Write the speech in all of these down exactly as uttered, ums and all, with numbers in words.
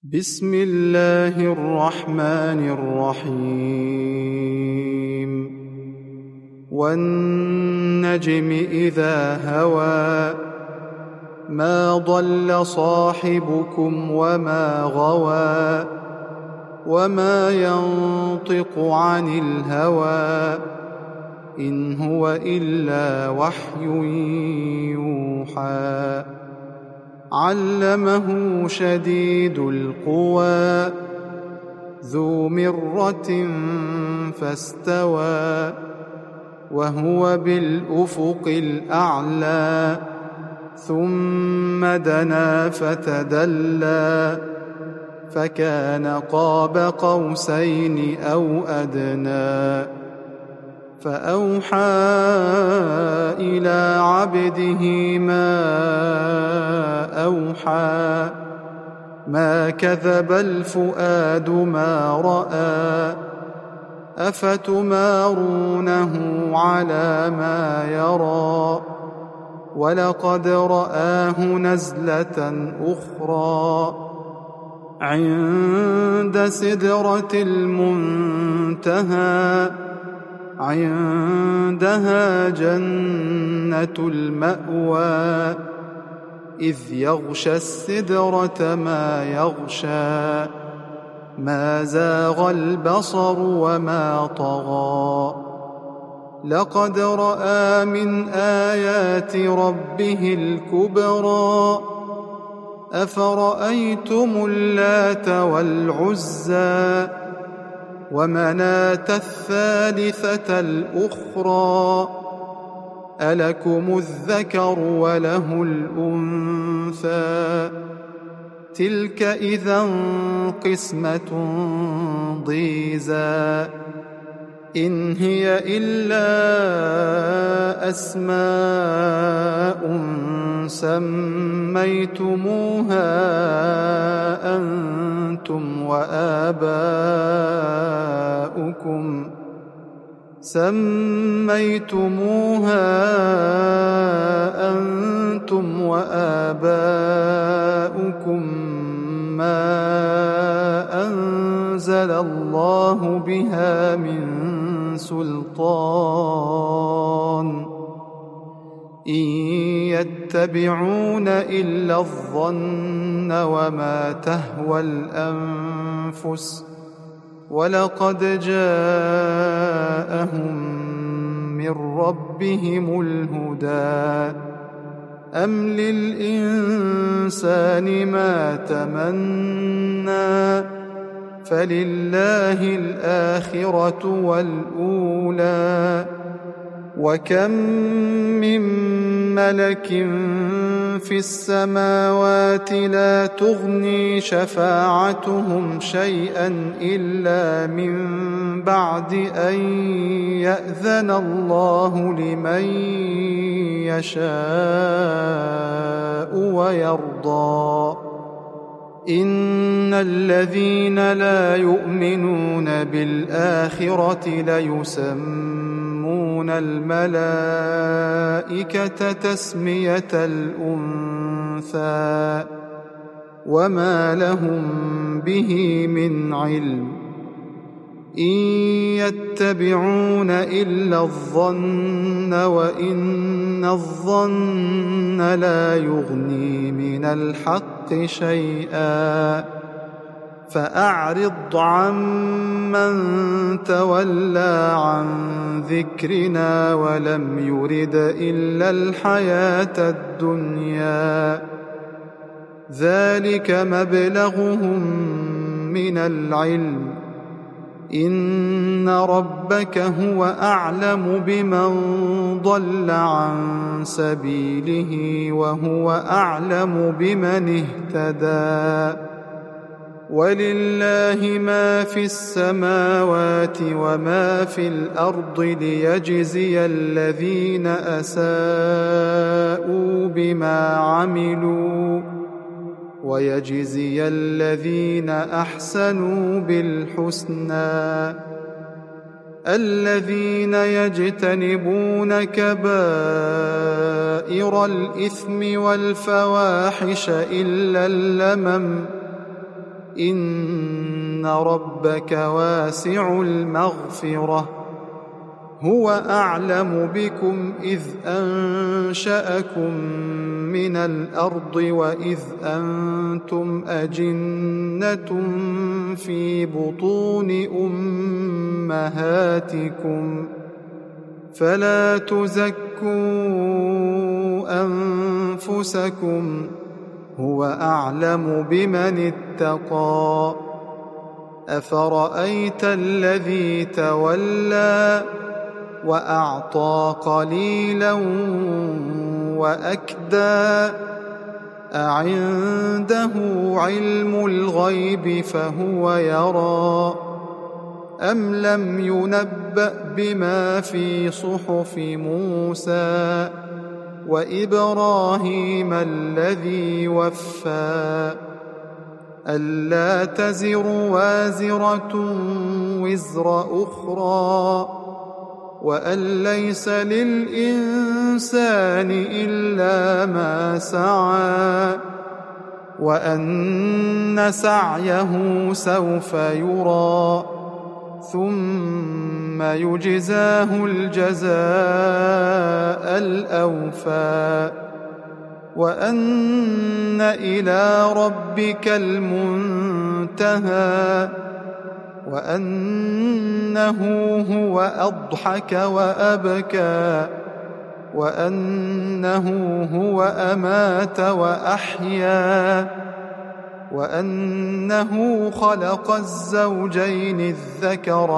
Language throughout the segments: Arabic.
بسم الله الرحمن الرحيم والنجم إذا هوى ما ضل صاحبكم وما غوى وما ينطق عن الهوى إن هو إلا وحي يوحى علمه شديد القوى ذو مرة فاستوى وهو بالأفق الأعلى ثم دنا فتدلى فكان قاب قوسين أو أدنى فأوحى إلى عبده ما أوحى ما كذب الفؤاد ما رأى أفتمارونه على ما يرى ولقد رآه نزلة أخرى عند سدرة المنتهى عندها جنة المأوى إذ يغشى السدرة ما يغشى ما زاغ البصر وما طغى لقد رأى من آيات ربه الكبرى أفرأيتم اللات والعزى ومناة الثالثة الأخرى ألكم الذكر وله الأنثى تلك إذا قسمة ضيزى إن هي إلا أسماء سميتموها أنتم وآباؤكم سميتموها أنتم وآباؤكم ما أنزل الله بها من سلطان إن يتبعون إلا الظن وما تهوى الأنفس ولقد جاءهم من ربهم الهدى أم للإنسان ما تمنى فلله الآخرة والأولى وكم من ملك في السماوات لا تغني شفاعتهم شيئا إلا من بعد أن يأذن الله لمن يشاء ويرضى إن الذين لا يؤمنون بالآخرة ليسمون الملائكة تسمية الأنثى وما لهم به من علم إن يتبعون إلا الظن وإن الظن لا يغني من الحق شيئا فأعرض عمن تولى عن ذكرنا ولم يرد إلا الحياة الدنيا ذلك مبلغهم من العلم إن ربك هو أعلم بمن ضل عن سبيله وهو أعلم بمن اهتدى ولله ما في السماوات وما في الأرض ليجزي الذين أساءوا بما عملوا ويجزي الذين أحسنوا بالحسنى الذين يجتنبون كبائر الإثم والفواحش إلا اللمم إن ربك واسع المغفرة هو أعلم بكم إذ أنشأكم من الأرض وإذ أنتم أجنة في بطون أمهاتكم فلا تزكوا أنفسكم هو أعلم بمن اتقى أفرأيت الذي تولى وأعطى قليلا وأكدى أعنده علم الغيب فهو يرى أم لم ينبأ بما في صحف موسى وإبراهيم الذي وفى ألا تزر وازرة وزر أخرى وأن ليس للإنسان إلا ما سعى وأن سعيه سوف يرى ثم يجزاه الجزاء الأوفى وأن إلى ربك المنتهى وأنه هو أضحك وأبكى وأنه هو أمات وأحيا وأنه خلق الزوجين الذكر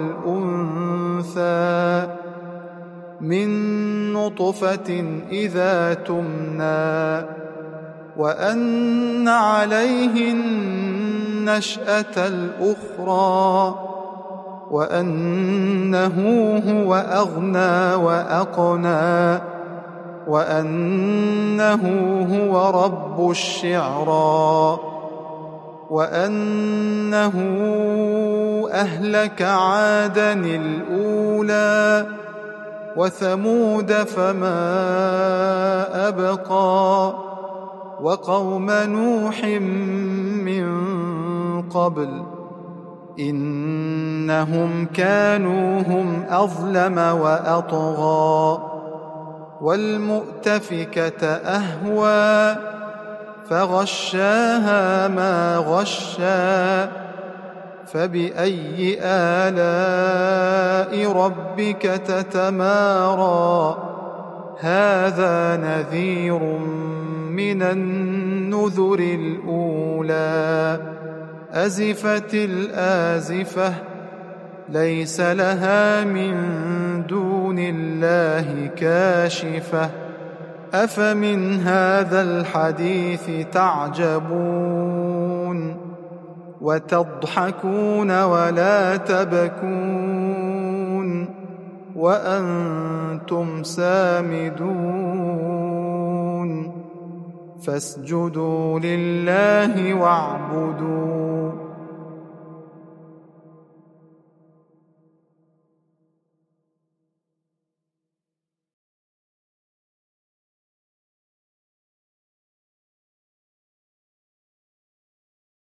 والأنثى من نطفة إذا تمنى وأن عليه النشأة الأخرى وأنه هو أغنى وأقنى وأنه هو رب الشعرى وأنه أهلك عادا الأولى وثمود فما أبقى وقوم نوح من قبل إنهم كانوا هم أظلم وأطغى والمؤتفكة أهوى فغشاها ما غشى فبأي آلاء ربك تتمارى هذا نذير من النذر الأولى أزفت الآزفة ليس لها من دون الله كاشفة أفمن هذا الحديث تعجبون وتضحكون ولا تبكون وأنتم سامدون فاسجدوا لله واعبدوا